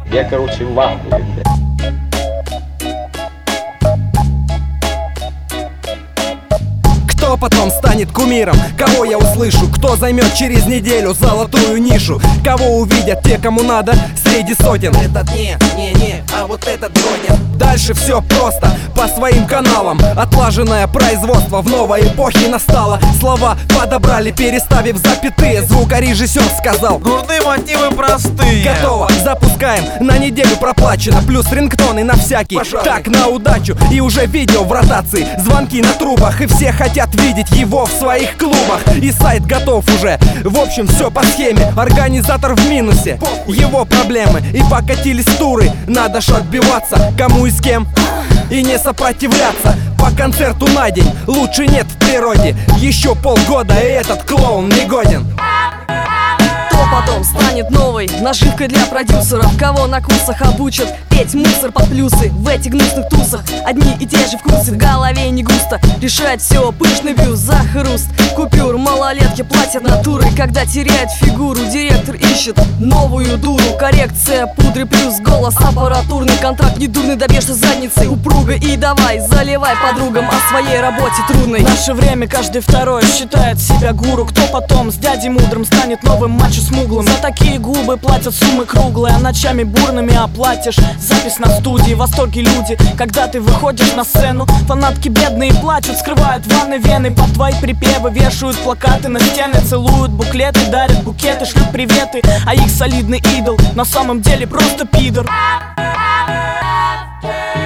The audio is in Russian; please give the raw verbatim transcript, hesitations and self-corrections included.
Я, короче, в ахуе, блядь. Кто потом станет кумиром? Кого я услышу? Кто займет через неделю золотую нишу? Кого увидят те, кому надо среди сотен? Этот не, не, не, а вот этот годен. Дальше все просто, по своим каналам. Отлаженное производство в новой эпохе настало. Слова подобрали, переставив запятые. Звукорежиссер сказал: нужны мотивы простые. Готово, запускаем, на неделю проплачено. Плюс рингтоны на всякий, пожалуй. Так, на удачу, и уже видео в ротации. Звонки на трубах, и все хотят видеть его в своих клубах. И сайт готов уже, в общем все по схеме. Организатор в минусе, его проблемы. И покатились туры, надо ж отбиваться. Кому и с кем, и не сопротивляться. По концерту на день, лучше нет в природе. Еще полгода, и этот клоун не годен. Потом станет новой наживкой для продюсеров. Кого на курсах обучат петь мусор под плюсы. В этих гнусных тусах одни и те же вкусы. В голове не густо, решает все пышный бюст. За хруст купюр малолетки платят натурой. Когда теряет фигуру, директор ищет новую дуру. Коррекция пудры плюс голос аппаратурный. Контракт недурный, добьешься задницей упруго. И давай, заливай подругам о своей работе трудной. В наше время каждый второй считает себя гуру. Кто потом с дядей мудрым станет новым мачо смуглым? За такие губы платят суммы круглые, а ночами бурными оплатишь запись на студии. В восторге люди, когда ты выходишь на сцену. Фанатки бедные плачут, скрывают ванны вены. Под твои припевы вешают плакаты на стены. Целуют буклеты, дарят букеты, шлют приветы. А их солидный идол на самом деле просто пидор.